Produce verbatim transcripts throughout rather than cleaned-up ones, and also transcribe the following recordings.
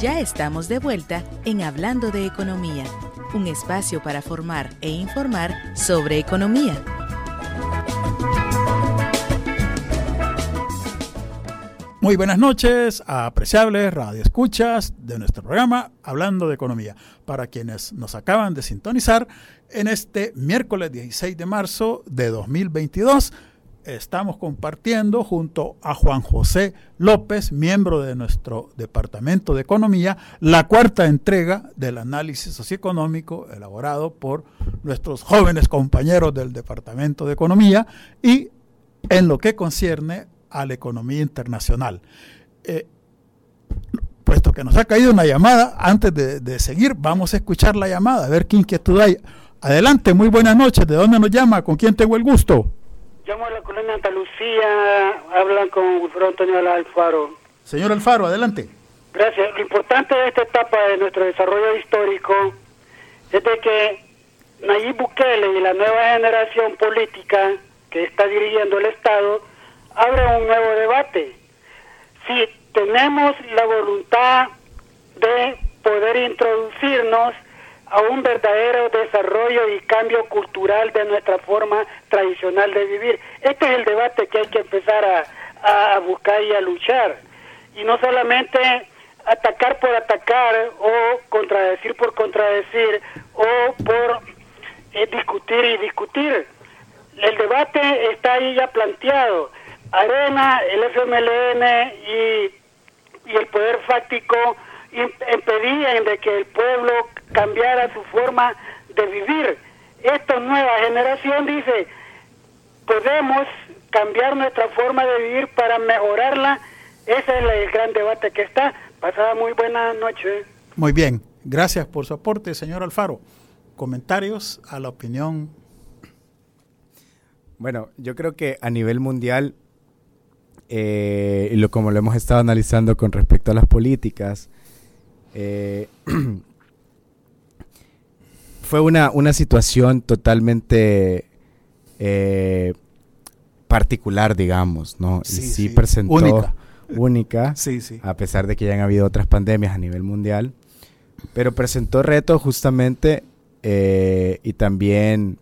Ya estamos de vuelta en Hablando de Economía, un espacio para formar e informar sobre economía. Muy buenas noches, apreciables radioescuchas de nuestro programa Hablando de Economía. Para quienes nos acaban de sintonizar, en este miércoles dieciséis de marzo de dos mil veintidós, estamos compartiendo junto a Juan José López, miembro de nuestro Departamento de Economía, la cuarta entrega del análisis socioeconómico elaborado por nuestros jóvenes compañeros del Departamento de Economía y en lo que concierne a la economía internacional. Eh, puesto que nos ha caído una llamada, antes de, de seguir, vamos a escuchar la llamada, a ver qué inquietud hay. Adelante, muy buenas noches. ¿De dónde nos llama? ¿Con quién tengo el gusto? Llamo a la colonia Santa Lucía, hablan con Wilfredo Antonio Alfaro. Señor Alfaro, adelante. Gracias. Lo importante de esta etapa de nuestro desarrollo histórico es de que Nayib Bukele y la nueva generación política que está dirigiendo el Estado abre un nuevo debate. Si tenemos la voluntad de poder introducirnos a un verdadero desarrollo y cambio cultural de nuestra forma tradicional de vivir. Este es el debate que hay que empezar a, a buscar y a luchar. Y no solamente atacar por atacar o contradecir por contradecir o por eh, discutir y discutir. El debate está ahí ya planteado. Arena, el F M L N y, y el poder fáctico impedían de que el pueblo cambiara su forma de vivir. Esta nueva generación dice, podemos cambiar nuestra forma de vivir para mejorarla. Ese es el gran debate que está. Pasada muy buena noche. Muy bien, gracias por su aporte, señor Alfaro. ¿Comentarios a la opinión? Bueno, yo creo que a nivel mundial, eh, y lo, como lo hemos estado analizando con respecto a las políticas, eh, fue una, una situación totalmente eh, particular, digamos, ¿no? Sí, y sí, sí. presentó Única. única Sí, sí. a pesar de que ya han habido otras pandemias a nivel mundial, pero presentó retos justamente eh, y también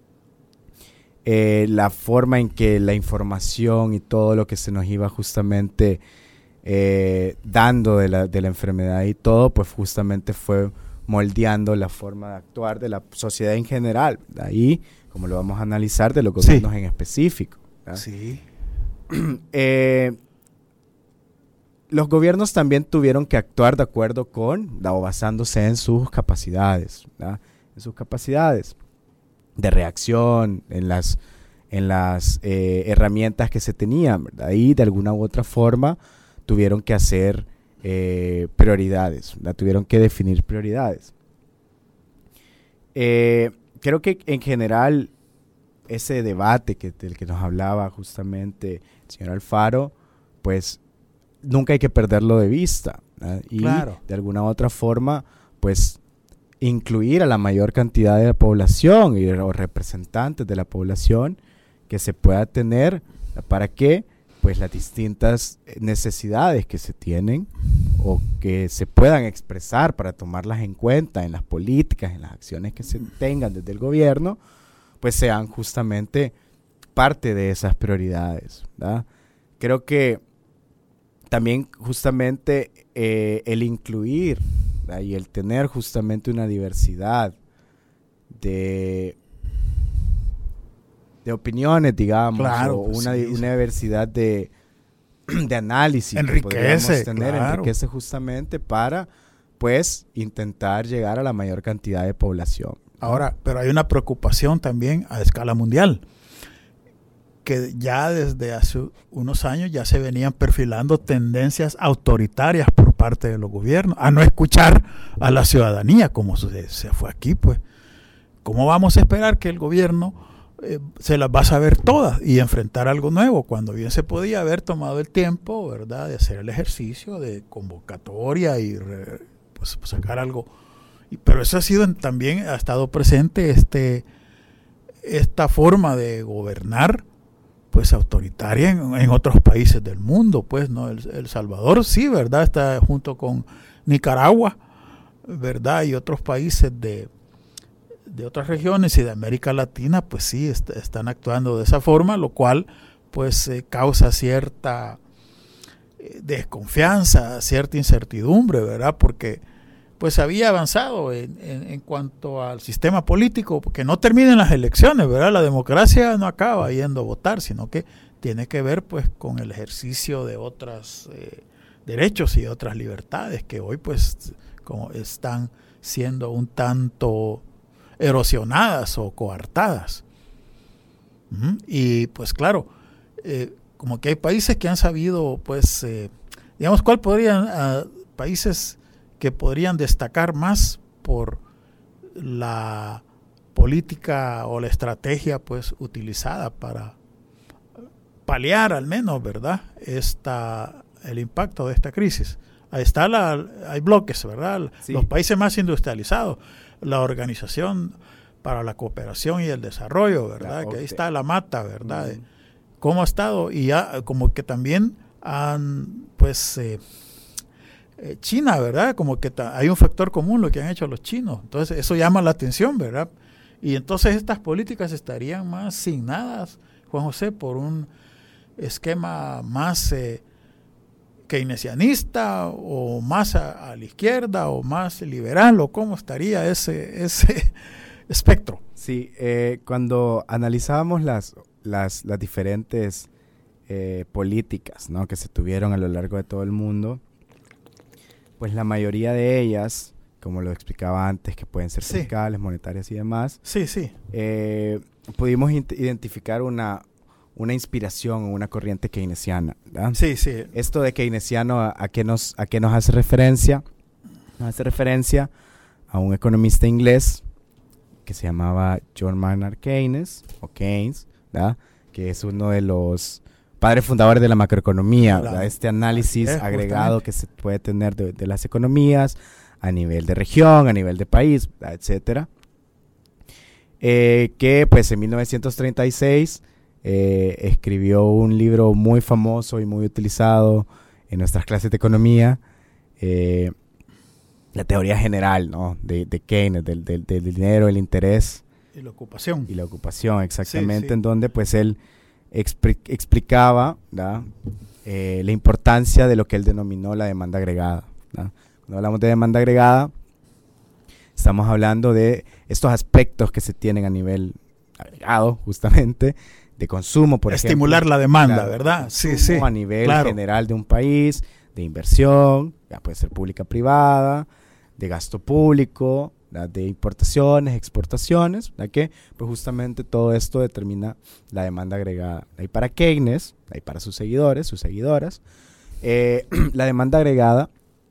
eh, la forma en que la información y todo lo que se nos iba justamente eh, dando de la, de la enfermedad y todo, pues justamente fue moldeando la forma de actuar de la sociedad en general. De ahí, como lo vamos a analizar, de los gobiernos sí. en específico. ¿verdad? Sí. eh, los gobiernos también tuvieron que actuar de acuerdo con, o basándose en sus capacidades, ¿verdad? en sus capacidades de reacción, en las, en las eh, herramientas que se tenían, ¿verdad? Y de alguna u otra forma tuvieron que hacer eh, prioridades, ¿verdad? Tuvieron que definir prioridades. Eh, creo que en general ese debate que, del que nos hablaba justamente el señor Alfaro, pues nunca hay que perderlo de vista, ¿verdad? Y claro. de alguna u otra forma, pues incluir a la mayor cantidad de la población y los representantes de la población que se pueda tener para que pues las distintas necesidades que se tienen o que se puedan expresar para tomarlas en cuenta en las políticas, en las acciones que se tengan desde el gobierno, pues sean justamente parte de esas prioridades, ¿verdad? Creo que también justamente eh, el incluir, ¿verdad? Y el tener justamente una diversidad de, de opiniones, digamos, claro, o una, sí, una diversidad de, de análisis enriquece, que podríamos tener, claro. enriquece justamente para, pues, intentar llegar a la mayor cantidad de población. Ahora, pero hay una preocupación también a escala mundial, que ya desde hace unos años ya se venían perfilando tendencias autoritarias por parte de los gobiernos, a no escuchar a la ciudadanía, como se, se fue aquí, pues. ¿Cómo vamos a esperar que el gobierno eh, se las va a saber todas y enfrentar algo nuevo, cuando bien se podía haber tomado el tiempo, ¿verdad?, de hacer el ejercicio de convocatoria y re, pues, pues sacar algo? Y, pero eso ha sido también, ha estado presente este esta forma de gobernar, pues autoritaria en, en otros países del mundo, pues, ¿no? El, el Salvador sí, ¿verdad? Está junto con Nicaragua, ¿verdad? Y otros países de, de otras regiones y de América Latina, pues sí, est- están actuando de esa forma, lo cual pues eh, causa cierta eh, desconfianza, cierta incertidumbre, ¿verdad? Porque pues había avanzado en, en, en cuanto al sistema político, que no terminen las elecciones, ¿verdad? La democracia no acaba yendo a votar, sino que tiene que ver pues con el ejercicio de otros eh, derechos y otras libertades que hoy pues como están siendo un tanto erosionadas o coartadas. Uh-huh. Y pues claro, eh, como que hay países que han sabido pues, eh, digamos, ¿cuál podrían, uh, países que podrían destacar más por la política o la estrategia pues utilizada para paliar al menos, ¿verdad?, esta, el impacto de esta crisis? Ahí está la, hay bloques, ¿verdad? Sí. Los países más industrializados, la Organización para la Cooperación y el Desarrollo, ¿verdad? Que ahí está la mata, ¿verdad? Mm. ¿Cómo ha estado? Y ya como que también han, pues, eh, China, ¿verdad? Como que ta- hay un factor común lo que han hecho los chinos. Entonces eso llama la atención, ¿verdad? Y entonces estas políticas estarían más asignadas, Juan José, por un esquema más eh, keynesianista o más a, a la izquierda o más liberal, o cómo estaría ese, ese espectro. Sí, eh, cuando analizábamos las, las, las diferentes eh, políticas, ¿no?, que se tuvieron a lo largo de todo el mundo, pues la mayoría de ellas, como lo explicaba antes, que pueden ser fiscales, sí, monetarias y demás, sí, sí. Eh, pudimos int- identificar una, una inspiración o una corriente keynesiana, ¿verdad? Sí, sí. Esto de keynesiano, ¿a, a qué nos, a qué nos hace referencia? Nos hace referencia a un economista inglés que se llamaba John Maynard Keynes, o Keynes, ¿verdad?, que es uno de los padres fundadores de la macroeconomía, ¿verdad? Este análisis es, agregado justamente que se puede tener de, de las economías a nivel de región, a nivel de país, etcétera. Eh, que pues en mil novecientos treinta y seis eh, escribió un libro muy famoso y muy utilizado en nuestras clases de economía, eh, la teoría general, ¿no?, de, de Keynes, del, del, del dinero, el interés y la ocupación. Y la ocupación, exactamente, sí, sí. En donde pues él expri- explicaba, ¿verdad?, eh, la importancia de lo que él denominó la demanda agregada, ¿verdad? Cuando hablamos de demanda agregada, estamos hablando de estos aspectos que se tienen a nivel agregado, justamente, de consumo, por ejemplo. Estimular la demanda, claro, ¿verdad? Sí, sí. A nivel claro. general de un país, de inversión, ya puede ser pública, privada, de gasto público, ¿verdad?, de importaciones, exportaciones, ¿verdad?, que pues justamente todo esto determina la demanda agregada. Y para Keynes, y para sus seguidores, sus seguidoras, eh, la demanda agregada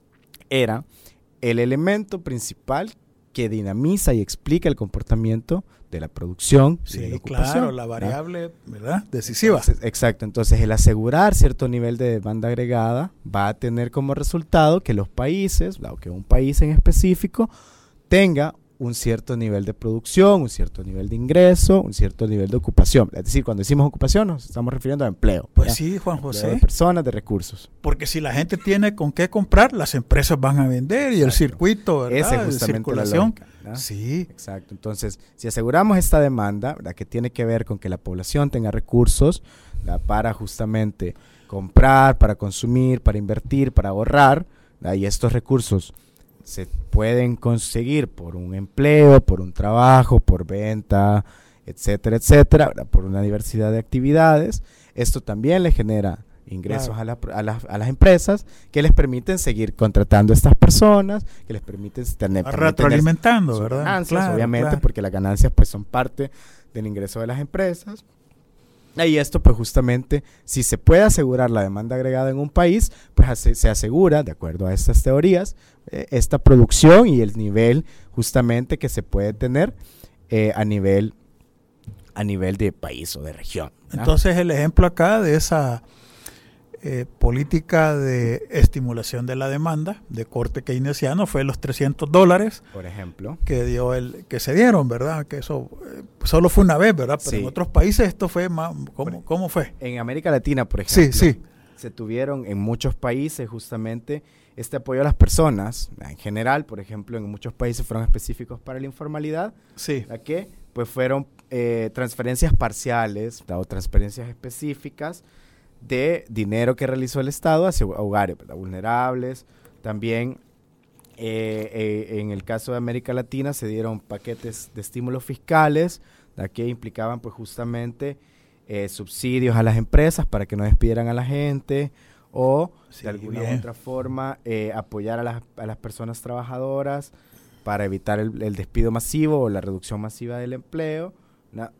era el elemento principal que dinamiza y explica el comportamiento de la producción, sí, y de la ocupación. Claro, la variable, ¿verdad?, ¿verdad?, decisiva. Entonces, exacto, entonces el asegurar cierto nivel de demanda agregada va a tener como resultado que los países, o que un país en específico, tenga un cierto nivel de producción, un cierto nivel de ingreso, un cierto nivel de ocupación. Es decir, cuando decimos ocupación nos estamos refiriendo a empleo. Pues ¿verdad? sí, Juan José. Empleo de personas, de recursos. Porque si la gente tiene con qué comprar, las empresas van a vender. Exacto. Y el circuito, ¿verdad?, esa es justamente de circulación. La lógica, sí. Exacto. Entonces, si aseguramos esta demanda, ¿verdad?, que tiene que ver con que la población tenga recursos, ¿verdad?, para justamente comprar, para consumir, para invertir, para ahorrar, ¿verdad?, y estos recursos se pueden conseguir por un empleo, por un trabajo, por venta, etcétera, etcétera, ¿verdad?, por una diversidad de actividades. Esto también le genera ingresos claro. a, la, a, las, a las empresas que les permiten seguir contratando a estas personas, que les permiten tener... retroalimentando, tener ¿verdad? Ganancias, claro, obviamente, claro. porque las ganancias pues son parte del ingreso de las empresas. Y esto pues justamente, si se puede asegurar la demanda agregada en un país, pues hace, se asegura, de acuerdo a estas teorías, eh, esta producción y el nivel justamente que se puede tener eh, a nivel a nivel de país o de región, ¿verdad? Entonces el ejemplo acá de esa eh, política de estimulación de la demanda de corte keynesiano fue los trescientos dólares, por ejemplo, que dio el que se dieron, ¿verdad? Que eso eh, solo fue una vez, ¿verdad? Pero sí. En otros países esto fue más, ¿cómo, ¿cómo fue? En América Latina, por ejemplo, sí, sí. se tuvieron en muchos países justamente este apoyo a las personas, en general, por ejemplo, en muchos países fueron específicos para la informalidad, Sí. ¿a qué? Pues fueron eh, transferencias parciales o transferencias específicas de dinero que realizó el Estado hacia hogares, ¿verdad?, vulnerables. También eh, eh, en el caso de América Latina se dieron paquetes de estímulos fiscales, ¿verdad?, que implicaban pues justamente eh, subsidios a las empresas para que no despidieran a la gente, o Sí, de alguna bien. u otra forma eh, apoyar a las, a las personas trabajadoras para evitar el, el despido masivo o la reducción masiva del empleo, ¿no?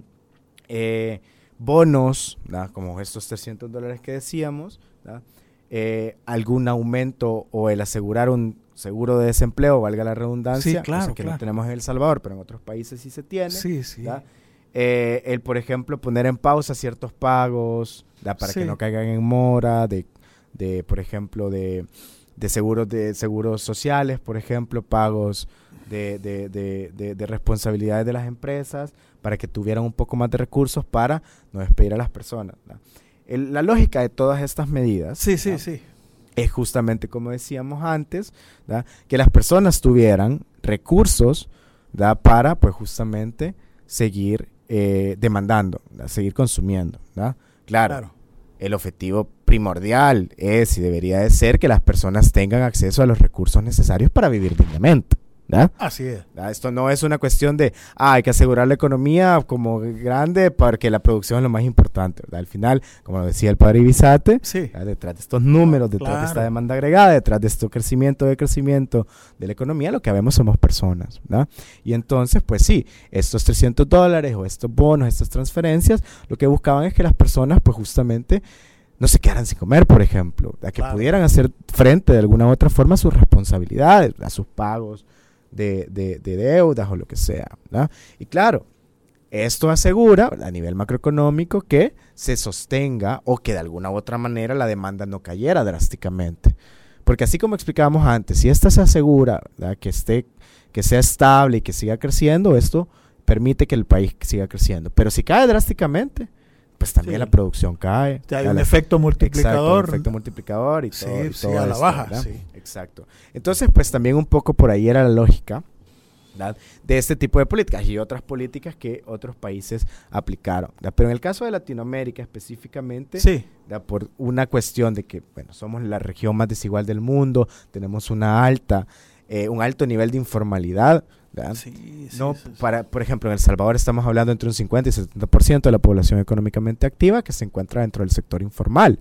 eh, bonos, ¿no?, como estos trescientos dólares que decíamos, ¿no?, eh, algún aumento o el asegurar un seguro de desempleo, valga la redundancia, Sí, claro, cosa que claro. no tenemos en El Salvador, pero en otros países sí se tiene. Sí, sí. ¿verdad? Eh, el, por ejemplo, poner en pausa ciertos pagos, ¿verdad?, para Sí. que no caigan en mora, de, de por ejemplo, de, de seguros de seguros sociales, por ejemplo, pagos de, de, de, de, de responsabilidades de las empresas, para que tuvieran un poco más de recursos para no despedir a las personas, ¿verdad? El, la lógica de todas estas medidas, Sí, sí, ¿verdad?, sí. es justamente como decíamos antes, ¿verdad?, que las personas tuvieran recursos, ¿verdad?, para pues justamente seguir eh, demandando, ¿verdad?, seguir consumiendo, ¿verdad? Claro, Claro. el objetivo primordial es y debería de ser que las personas tengan acceso a los recursos necesarios para vivir dignamente, ¿verdad? Así es. ¿verdad? Esto no es una cuestión de, ah, hay que asegurar la economía como grande porque la producción es lo más importante, ¿verdad? Al final, como lo decía el padre Ibizate, Sí. ¿verdad?, detrás de estos números, detrás Claro. de esta demanda agregada, detrás de este crecimiento de crecimiento de la economía, lo que vemos somos personas, ¿verdad? Y entonces, pues sí, estos trescientos dólares o estos bonos, estas transferencias, lo que buscaban es que las personas, pues justamente, no se quedaran sin comer, por ejemplo, ¿verdad?, que Claro. pudieran hacer frente de alguna u otra forma a sus responsabilidades, a sus pagos de, de, de deudas o lo que sea, ¿verdad? Y claro, esto asegura a nivel macroeconómico que se sostenga o que de alguna u otra manera la demanda no cayera drásticamente. Porque así como explicábamos antes, si esta se asegura, ¿verdad?, que esté, que sea estable y que siga creciendo, esto permite que el país siga creciendo. Pero si cae drásticamente, pues también Sí. la producción cae. Ya hay ¿verdad? un La- efecto Exacto, multiplicador. un efecto multiplicador y Sí, todo, y sí, todo a la esto, baja, ¿verdad? sí. Exacto. Entonces, pues también un poco por ahí era la lógica, ¿verdad?, de este tipo de políticas y otras políticas que otros países aplicaron, ¿verdad? Pero en el caso de Latinoamérica específicamente, Sí. ¿verdad?, por una cuestión de que, bueno, somos la región más desigual del mundo, tenemos una alta, eh, un alto nivel de informalidad, ¿verdad? Sí, sí, No, sí, sí. para, por ejemplo, en El Salvador estamos hablando entre un cincuenta y setenta por ciento de la población económicamente activa que se encuentra dentro del sector informal.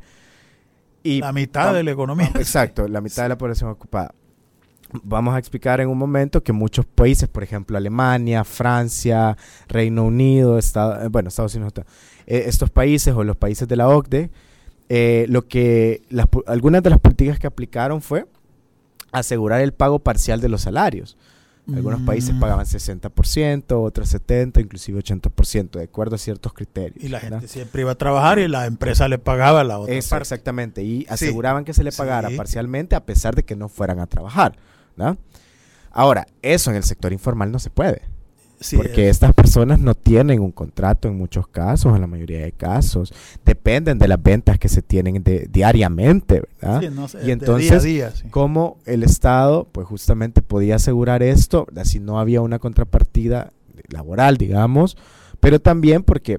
Y La mitad vam- de la economía. vam- Exacto, la mitad de la población ocupada. Vamos a explicar en un momento que muchos países, por ejemplo, Alemania, Francia, Reino Unido, Estado, eh, bueno, Estados Unidos, no está, eh, estos países o los países de la O C D E, eh, lo que las, po- algunas de las políticas que aplicaron fue asegurar el pago parcial de los salarios. Algunos Mm. países pagaban sesenta por ciento, otros setenta por ciento, inclusive ochenta por ciento, de acuerdo a ciertos criterios. Y la ¿verdad? gente siempre iba a trabajar y la empresa le pagaba la otra Eso, parte. exactamente, y aseguraban que se le pagara Sí. parcialmente a pesar de que no fueran a trabajar, ¿no? Ahora, eso en el sector informal no se puede, Sí, porque es- estas personas no tienen un contrato en muchos casos, en la mayoría de casos, dependen de las ventas que se tienen de- diariamente, ¿verdad? sí, no sé, y de entonces, día a día, sí. cómo el Estado, pues justamente podía asegurar esto, ¿verdad?, si no había una contrapartida laboral, digamos, pero también porque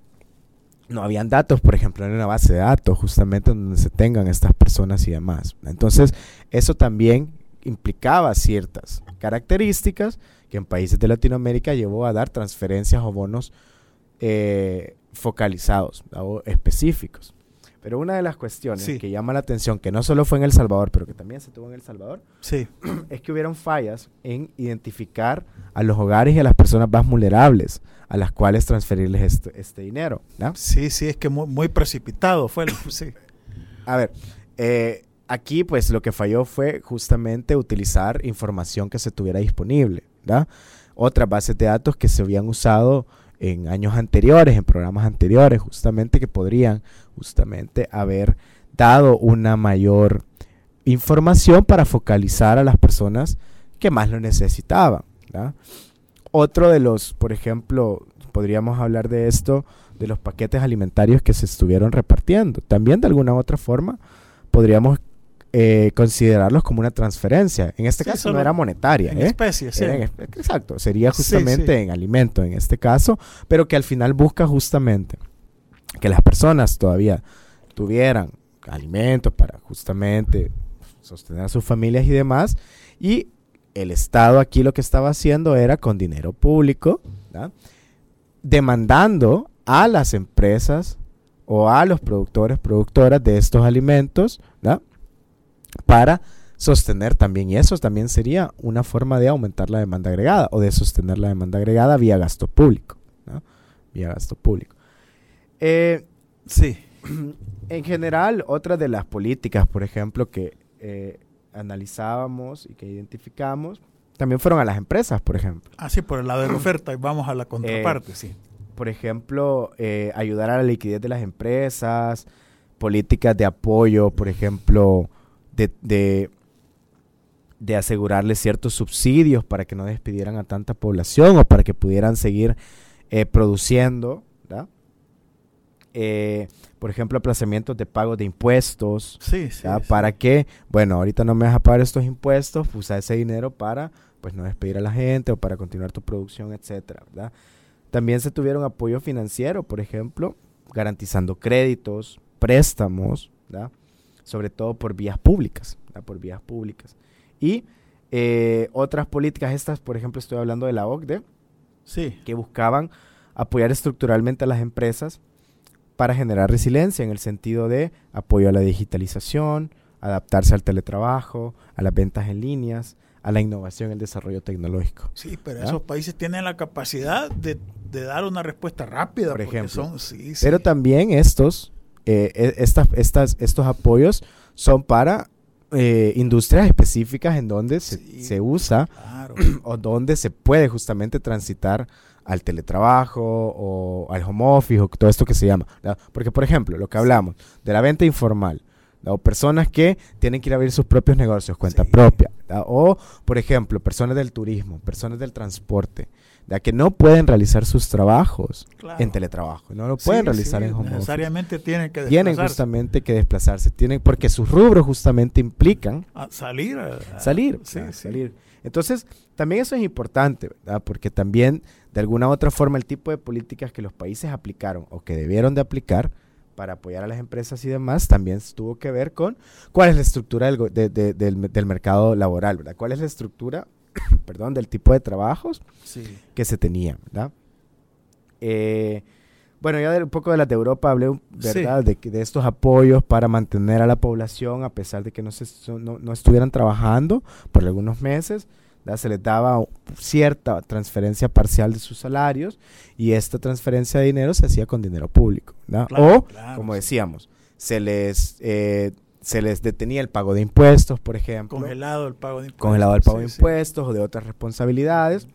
no habían datos, por ejemplo, en una base de datos, justamente donde se tengan estas personas y demás. Entonces, eso también implicaba ciertas características que en países de Latinoamérica llevó a dar transferencias o bonos eh, focalizados, ¿verdad?, o específicos. Pero una de las cuestiones Sí. que llama la atención, que no solo fue en El Salvador, pero que también se tuvo en El Salvador, Sí, es que hubieron fallas en identificar a los hogares y a las personas más vulnerables a las cuales transferirles este, este dinero, ¿no? sí, sí, es que muy, muy precipitado fue el, sí. A ver, eh, aquí pues lo que falló fue justamente utilizar información que se tuviera disponible, ¿verdad? Otras bases de datos que se habían usado en años anteriores, en programas anteriores, justamente que podrían justamente haber dado una mayor información para focalizar a las personas que más lo necesitaban, ¿verdad? Otro de los, por ejemplo, podríamos hablar de esto, de los paquetes alimentarios que se estuvieron repartiendo. También de alguna u otra forma podríamos eh, considerarlos como una transferencia. En este sí, caso no era monetaria. En ¿eh? especie, sí. En, exacto, sería justamente sí, sí. en alimento en este caso, pero que al final busca justamente que las personas todavía tuvieran alimentos para justamente sostener a sus familias y demás, y el Estado aquí lo que estaba haciendo era con dinero público, ¿verdad?, demandando a las empresas o a los productores, productoras de estos alimentos, ¿verdad?, para sostener también, y eso también sería una forma de aumentar la demanda agregada o de sostener la demanda agregada vía gasto público, ¿no? Vía gasto público. Eh, sí. En general, otra de las políticas, por ejemplo, que eh, analizábamos y que identificamos, también fueron a las empresas, por ejemplo. Ah, sí, por el lado de la oferta, y vamos a la contraparte, eh, sí. Por ejemplo, eh, ayudar a la liquidez de las empresas, políticas de apoyo, por ejemplo, de, de, de asegurarles ciertos subsidios para que no despidieran a tanta población o para que pudieran seguir eh, produciendo, ¿verdad? Eh, por ejemplo, aplazamientos de pagos de impuestos, sí, sí, sí. Para que, bueno, ahorita no me vas a pagar estos impuestos, usa ese dinero para, pues, no despedir a la gente o para continuar tu producción, etcétera, ¿verdad? También se tuvieron apoyo financiero, por ejemplo, garantizando créditos, préstamos, ¿verdad?, sobre todo por vías públicas, ¿verdad?, por vías públicas. Y eh, otras políticas, estas, por ejemplo, estoy hablando de la O C D E, sí, que buscaban apoyar estructuralmente a las empresas para generar resiliencia en el sentido de apoyo a la digitalización, adaptarse al teletrabajo, a las ventas en líneas, a la innovación y el desarrollo tecnológico. Sí, pero ¿Ah? esos países tienen la capacidad de, de dar una respuesta rápida. Por ejemplo. Son, sí, sí. Pero también estos, eh, estas, estas, estos apoyos son para eh, industrias específicas en donde se, sí, se usa claro. o donde se puede justamente transitar al teletrabajo o al home office o todo esto que se llama, ¿verdad? Porque, por ejemplo, lo que hablamos de la venta informal, ¿verdad?, o personas que tienen que ir a abrir sus propios negocios, cuenta sí. propia, ¿verdad?, o, por ejemplo, personas del turismo, personas del transporte, ¿verdad?, que no pueden realizar sus trabajos claro. en teletrabajo, no lo pueden sí, realizar sí, en home necesariamente office. tienen que desplazarse. Tienen justamente que desplazarse, tienen, porque sus rubros justamente implican a salir. A, salir, sí, a sí. salir. Entonces, también eso es importante, ¿verdad?, porque también, de alguna u otra forma, el tipo de políticas que los países aplicaron o que debieron de aplicar para apoyar a las empresas y demás, también tuvo que ver con cuál es la estructura del, de, de, del, del mercado laboral, ¿verdad? ¿Cuál es la estructura, perdón, del tipo de trabajos sí. que se tenían, ¿verdad? Eh, bueno, ya de, un poco de las de Europa hablé, ¿verdad?, sí. de, de estos apoyos para mantener a la población a pesar de que no, se, no, no estuvieran trabajando por algunos meses, ¿verdad? Se les daba cierta transferencia parcial de sus salarios y esta transferencia de dinero se hacía con dinero público, ¿verdad? Claro, o, claro, como decíamos, se les, eh, se les detenía el pago de impuestos, por ejemplo. Congelado el pago de impuestos. Congelado el pago sí, de impuestos sí. o de otras responsabilidades,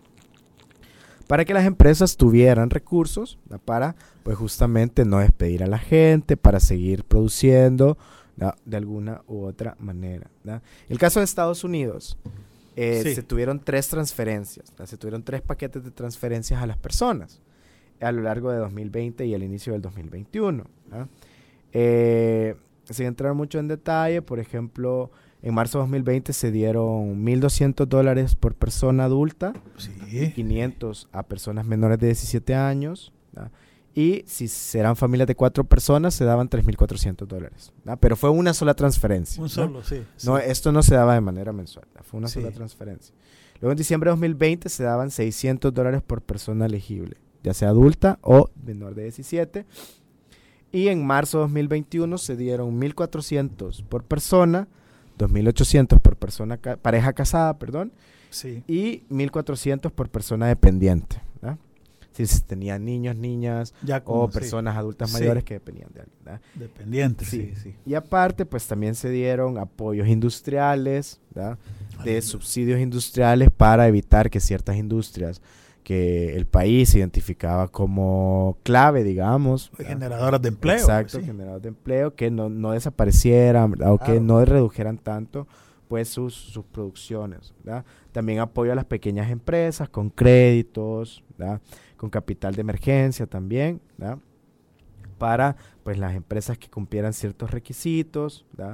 para que las empresas tuvieran recursos, ¿verdad?, para, pues, justamente no despedir a la gente, para seguir produciendo, ¿verdad?, de alguna u otra manera, ¿verdad? El caso de Estados Unidos, eh, sí. se tuvieron tres transferencias, ¿verdad? Se tuvieron tres paquetes de transferencias a las personas a lo largo de dos mil veinte y el inicio del dos mil veintiuno, ¿verdad? Eh, sin entrar mucho en detalle, por ejemplo, en marzo de dos mil veinte se dieron mil doscientos dólares por persona adulta, sí. quinientos a personas menores de diecisiete años, ¿verdad?, y si serán familias de cuatro personas se daban tres mil cuatrocientos dólares, ¿verdad?, pero fue una sola transferencia. Un ¿no? solo, sí, no, sí. Esto no se daba de manera mensual, ¿verdad? Fue una sí. sola transferencia. Luego en diciembre de dos mil veinte se daban seiscientos dólares por persona elegible, ya sea adulta o menor de diecisiete. Y en marzo de dos mil veintiuno se dieron mil cuatrocientos por persona, dos mil ochocientos por persona ca- pareja casada, perdón, sí. y mil cuatrocientos por persona dependiente, ¿verdad? Si se tenían niños, niñas ya como, o personas sí. adultas sí. mayores que dependían de alguien, ¿verdad? Dependientes, sí. sí, sí. Y aparte, pues también se dieron apoyos industriales, ¿verdad?, de Ay, subsidios industriales para evitar que ciertas industrias que el país identificaba como clave, digamos, ¿verdad?, generadoras de empleo. exacto, sí. generadoras de empleo, que no, no desaparecieran, ¿verdad?, o claro. que no redujeran tanto pues sus, sus producciones, ¿verdad? También apoyo a las pequeñas empresas con créditos, ¿verdad? Con capital de emergencia también, ¿verdad? Para pues las empresas que cumplieran ciertos requisitos, ¿verdad?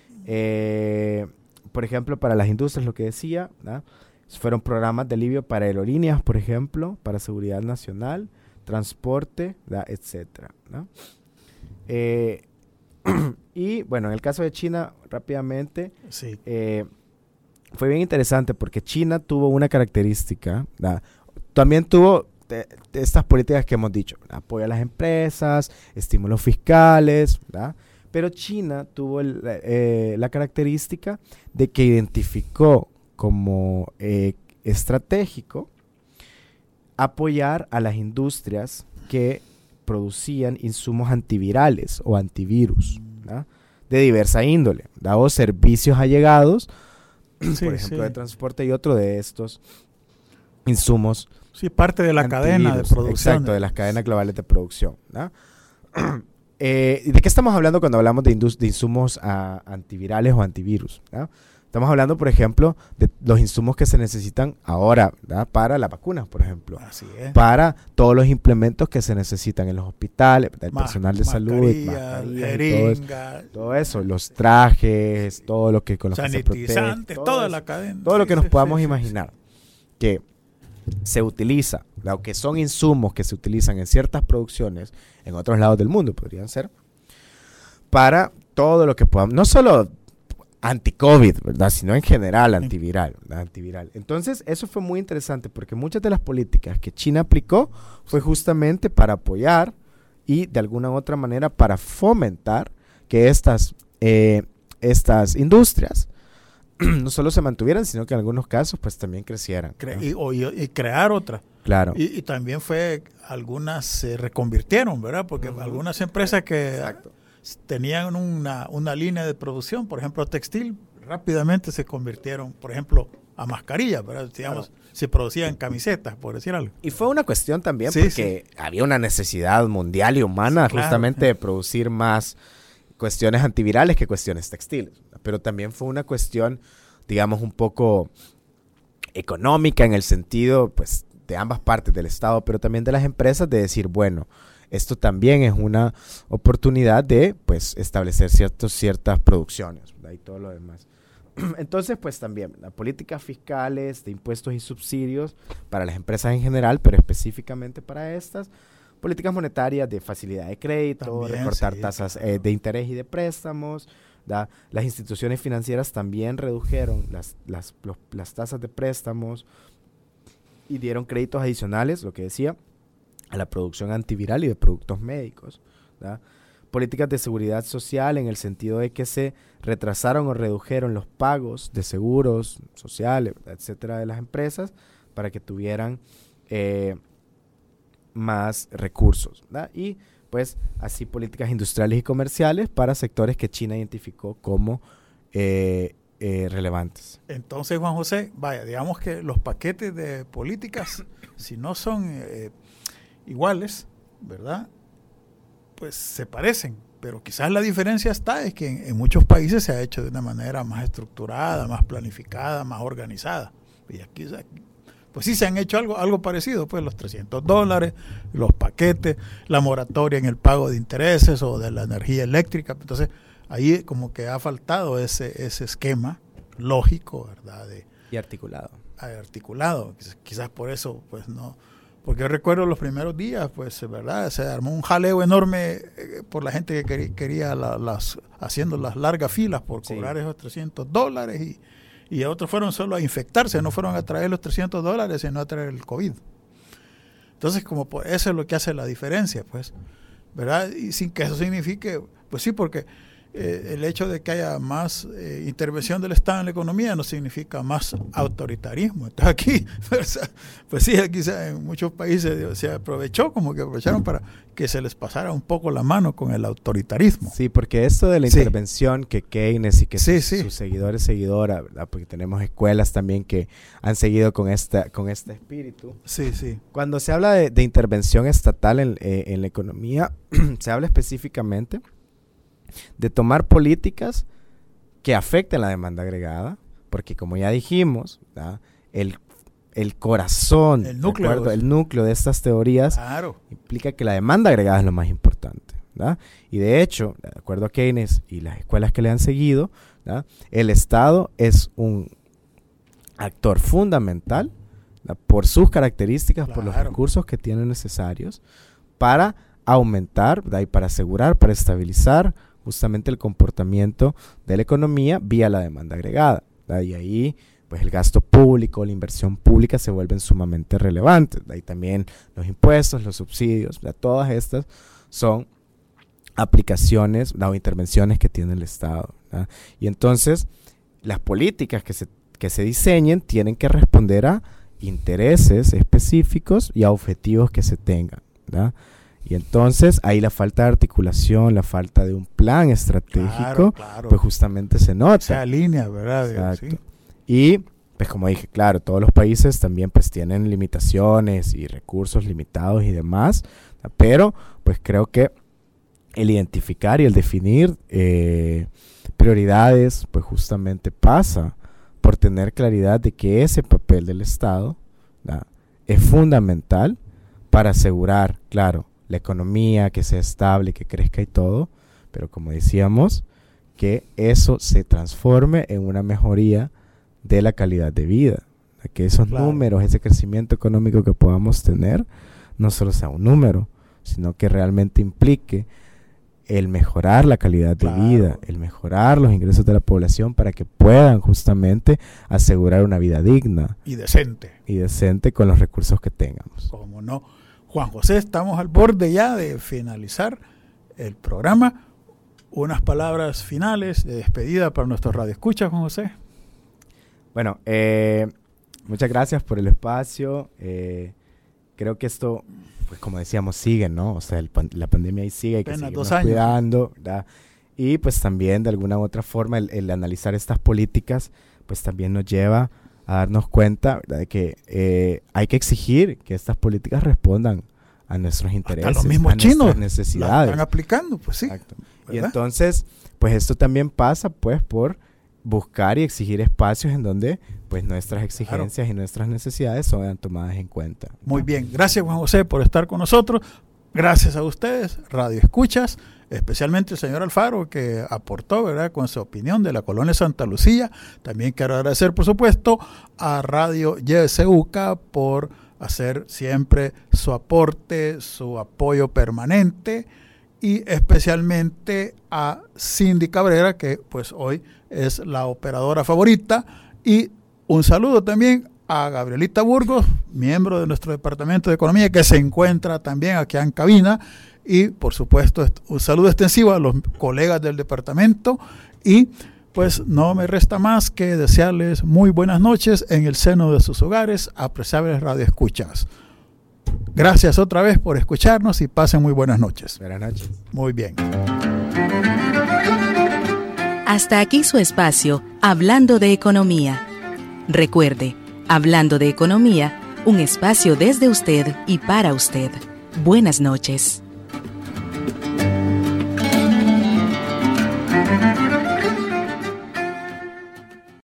Eh, por ejemplo, para las industrias, lo que decía, ¿verdad? Fueron programas de alivio para aerolíneas, por ejemplo, para seguridad nacional, transporte, ¿verdad? Etcétera, ¿no? Eh, y bueno, en el caso de China, rápidamente, Sí. eh, fue bien interesante porque China tuvo una característica, ¿verdad? También tuvo de, de estas políticas que hemos dicho, ¿verdad? Apoyo a las empresas, estímulos fiscales, ¿verdad? Pero China tuvo el, eh, la característica de que identificó como eh, estratégico apoyar a las industrias que producían insumos antivirales o antivirus, ¿verdad? De diversa índole, ¿verdad? O servicios allegados, Sí, por ejemplo, sí. de transporte y otro de estos insumos. Sí, parte de la cadena de antivirus. producción. Exacto, de las cadenas globales de producción, ¿verdad? eh, ¿De qué estamos hablando cuando hablamos de, indus- de insumos a, antivirales o antivirus? ¿Verdad? Estamos hablando, por ejemplo, de los insumos que se necesitan ahora, ¿verdad? Para las vacunas, por ejemplo. Así es. Para todos los implementos que se necesitan en los hospitales, ¿verdad? El Ma- personal de salud, mascarillas, mascarillas y todo eso, jeringas, todo eso, los trajes, todo lo que con los que se protege, sanitizantes, todo toda eso. la cadena. Todo lo Sí, que nos sí, podamos sí, sí, imaginar que se utiliza, o que son insumos que se utilizan en ciertas producciones en otros lados del mundo, podrían ser, para todo lo que podamos, no solo anti-COVID, ¿verdad? Sino en general antiviral, ¿verdad? Antiviral. Entonces, eso fue muy interesante porque muchas de las políticas que China aplicó fue justamente para apoyar y de alguna u otra manera para fomentar que estas, eh, estas industrias no solo se mantuvieran, sino que en algunos casos pues también crecieran, Cre- ¿no? y, o- y- y crear otra. Claro. Y, y también fue, algunas se reconvirtieron, ¿verdad? Porque Ujú. algunas empresas que Exacto. tenían una, una línea de producción, por ejemplo, textil, rápidamente se convirtieron, por ejemplo, a mascarillas, ¿verdad? Digamos, Claro. se producían camisetas, por decir algo. Y fue una cuestión también Sí, porque había una necesidad mundial y humana Sí, claro. justamente de producir más cuestiones antivirales que cuestiones textiles. Pero también fue una cuestión, digamos, un poco económica en el sentido, pues, de ambas partes del Estado, pero también de las empresas de decir, bueno, esto también es una oportunidad de, pues, establecer ciertos, ciertas producciones, ¿verdad? Y todo lo demás. Entonces, pues también, las políticas fiscales de impuestos y subsidios para las empresas en general, pero específicamente para estas, políticas monetarias de facilidad de crédito, También, recortar sí, tasas claro. eh, de interés y de préstamos, ¿verdad? Las instituciones financieras también redujeron las, las, los- las tasas de préstamos y dieron créditos adicionales, lo que decía, a la producción antiviral y de productos médicos, ¿verdad? Políticas de seguridad social en el sentido de que se retrasaron o redujeron los pagos de seguros sociales, etcétera, de las empresas para que tuvieran eh, más recursos, ¿verdad? Y pues así políticas industriales y comerciales para sectores que China identificó como eh, eh, relevantes. Entonces, Juan José, vaya, digamos que los paquetes de políticas, si no son eh, iguales, ¿verdad? Pues se parecen, pero quizás la diferencia está es que en, en muchos países se ha hecho de una manera más estructurada, más planificada, más organizada. Y aquí, aquí, pues sí se han hecho algo, algo parecido, pues los trescientos dólares, los paquetes, la moratoria en el pago de intereses o de la energía eléctrica. Entonces, ahí como que ha faltado ese, ese esquema lógico, ¿verdad? De, Y articulado. articulado. Quizás, quizás por eso, pues no. Porque yo recuerdo los primeros días, pues, ¿verdad? Se armó un jaleo enorme eh, por la gente que quería, quería la, las, haciendo las largas filas por Sí. cobrar esos trescientos dólares y, y otros fueron solo a infectarse, no fueron a traer los trescientos dólares, sino a traer el COVID. Entonces, como por eso es lo que hace la diferencia, pues, ¿verdad? Y sin que eso signifique, pues sí, porque eh, el hecho de que haya más eh, intervención del Estado en la economía no significa más autoritarismo. Entonces aquí, pues sí, aquí se, en muchos países se aprovechó, como que aprovecharon para que se les pasara un poco la mano con el autoritarismo. Sí, porque esto de la Sí. intervención que Keynes y que Sí, sus, sí. sus seguidores, seguidoras, ¿verdad? Porque tenemos escuelas también que han seguido con, esta, con este espíritu. Sí, sí. Cuando se habla de, de intervención estatal en, eh, en la economía, se habla específicamente de tomar políticas que afecten la demanda agregada porque como ya dijimos, ¿verdad? el el corazón, el núcleo, ¿de el núcleo de estas teorías claro. implica que la demanda agregada es lo más importante, ¿verdad? Y de hecho, de acuerdo a Keynes y las escuelas que le han seguido, ¿verdad? El Estado es un actor fundamental, ¿verdad? Por sus características, claro. por los recursos que tiene necesarios para aumentar, ¿verdad? Y para asegurar, para estabilizar justamente el comportamiento de la economía vía la demanda agregada, ¿verdad? Y ahí pues el gasto público, la inversión pública se vuelven sumamente relevantes. Ahí también los impuestos, los subsidios, ¿verdad? Todas estas son aplicaciones, ¿verdad? O intervenciones que tiene el Estado, ¿verdad? Y entonces las políticas que se, que se diseñen tienen que responder a intereses específicos y a objetivos que se tengan, ¿verdad? Y entonces ahí la falta de articulación, la falta de un plan estratégico, claro, claro. pues justamente se nota. Se alinea, ¿verdad? Exacto. Sí. Y, pues como dije, claro, todos los países también pues tienen limitaciones y recursos limitados y demás, pero pues creo que el identificar y el definir eh, prioridades pues justamente pasa por tener claridad de que ese papel del Estado, ¿verdad? Es fundamental para asegurar, claro, la economía, que sea estable, que crezca y todo, pero como decíamos, que eso se transforme en una mejoría de la calidad de vida, que esos claro. números, ese crecimiento económico que podamos tener, no solo sea un número, sino que realmente implique el mejorar la calidad claro. de vida, el mejorar los ingresos de la población para que puedan justamente asegurar una vida digna. Y decente. Y decente con los recursos que tengamos. Como no. Juan José, estamos al borde ya de finalizar el programa. Unas palabras finales de despedida para nuestros radioescuchas, Juan José. Bueno, eh, muchas gracias por el espacio. Eh, creo que esto, pues como decíamos, sigue, ¿no? O sea, el, la pandemia ahí sigue, hay que seguirnos cuidando, ¿verdad? Y pues también de alguna u otra forma el, el analizar estas políticas, pues también nos lleva a darnos cuenta, ¿verdad? De que eh, hay que exigir que estas políticas respondan a nuestros intereses, hasta los mismos a chinos nuestras necesidades. La están aplicando, pues sí. Exacto. Y entonces, pues esto también pasa, pues, por buscar y exigir espacios en donde pues nuestras exigencias claro. y nuestras necesidades sean tomadas en cuenta. Muy bien, gracias Juan José por estar con nosotros, gracias a ustedes, Radio Escuchas, especialmente el señor Alfaro que aportó, ¿verdad?, con su opinión de la colonia Santa Lucía. También quiero agradecer, por supuesto, a Radio Y S U C A por hacer siempre su aporte, su apoyo permanente, y especialmente a Cindy Cabrera, que pues hoy es la operadora favorita, y un saludo también a Gabrielita Burgos, miembro de nuestro departamento de economía, que se encuentra también aquí en cabina, y por supuesto un saludo extensivo a los colegas del departamento, y pues no me resta más que desearles muy buenas noches en el seno de sus hogares, apreciables radioescuchas. Gracias otra vez por escucharnos y pasen muy buenas noches. Buenas noches. Muy bien. Hasta aquí su espacio, Hablando de Economía. Recuerde, Hablando de Economía, un espacio desde usted y para usted. Buenas noches.